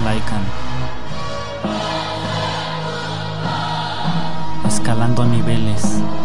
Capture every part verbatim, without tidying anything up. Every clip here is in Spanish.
Lycan. Escalando niveles.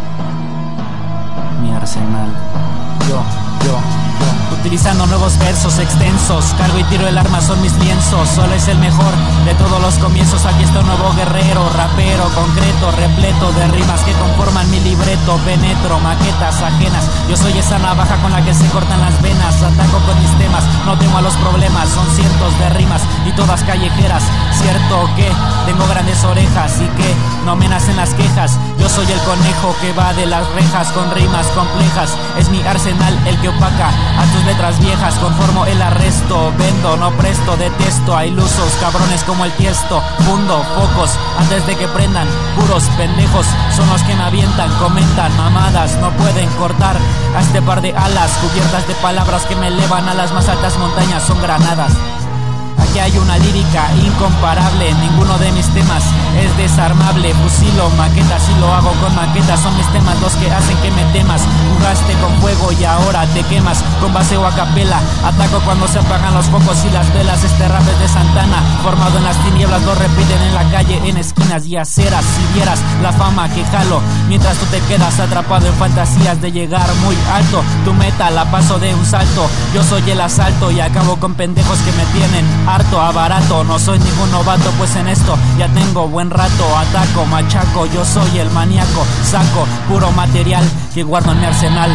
Mi arsenal. Yo, yo, yo. Utilizando nuevos versos extensos. Cargo y tiro el arma, son mis lienzos. Solo es el mejor de todos los comienzos. Aquí está un nuevo guerrero, rapero, concreto, repleto de rimas que conforman mi libreto. Penetro maquetas ajenas. Yo soy esa navaja con la que se cortan las venas. Ataco con mis temas, no temo a los problemas. Son cientos de rimas y todas callejeras. Cierto que tengo grandes orejas y que no me nacen las quejas. Yo soy el conejo que va de las rejas con rimas complejas. Es mi arsenal el que opaca a tus letras viejas. Conformo el arresto, vendo, no presto, detesto a ilusos cabrones como el Tiesto. Fundo focos antes de que prendan. Puros pendejos son los que me avientan. Comentan mamadas, no pueden cortar a este par de alas cubiertas de palabras que me elevan a las más altas montañas. Son granadas. Aquí hay una lírica incomparable. Ninguno de mis temas es desarmable. Fusilo maquetas y lo hago con maquetas. Son mis temas los que hacen que me temas. Jugaste con fuego y ahora te quemas. Con baseo a capela. Ataco cuando se apagan los focos y las velas. Este rap es de Santana, formado en las tinieblas. Lo repiten en la calle, en esquinas y aceras. Si vieras la fama que jalo, mientras tú te quedas atrapado en fantasías de llegar muy alto. Tu meta la paso de un salto. Yo soy el asalto y acabo con pendejos que me tienen harto a barato. No soy ningún novato, pues en esto ya tengo buen rato. Ataco, machaco, yo soy el maníaco. Saco puro material que guardo en mi arsenal.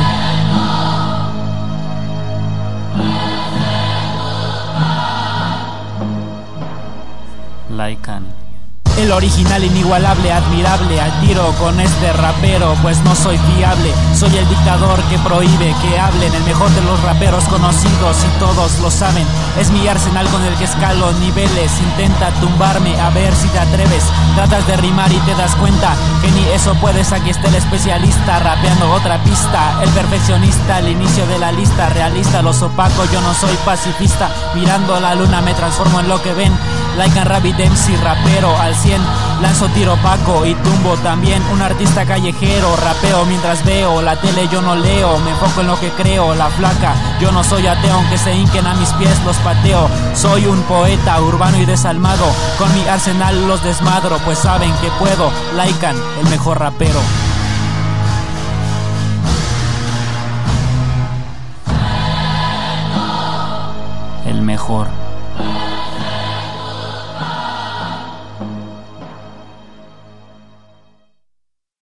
Lycan. El original inigualable, admirable, al tiro con este rapero, pues no soy fiable. Soy el dictador que prohíbe que hablen, el mejor de los raperos conocidos y todos lo saben. Es mi arsenal con el que escalo niveles. Intenta tumbarme a ver si te atreves. Tratas de rimar y te das cuenta que ni eso puedes. Aquí está el especialista rapeando otra pista. El perfeccionista, el inicio de la lista. Realista, los opacos, yo no soy pacifista. Mirando la luna me transformo en lo que ven. Lycan Rabbit M C rapero al cien. Lanzo tiro opaco y tumbo también. Un artista callejero, rapeo mientras veo la tele, yo no leo. Me enfoco en lo que creo, la flaca. Yo no soy ateo, aunque se hinquen a mis pies los pateo. Soy un poeta urbano y desalmado. Con mi arsenal los desmadro, pues saben que puedo. Lycan, el mejor rapero.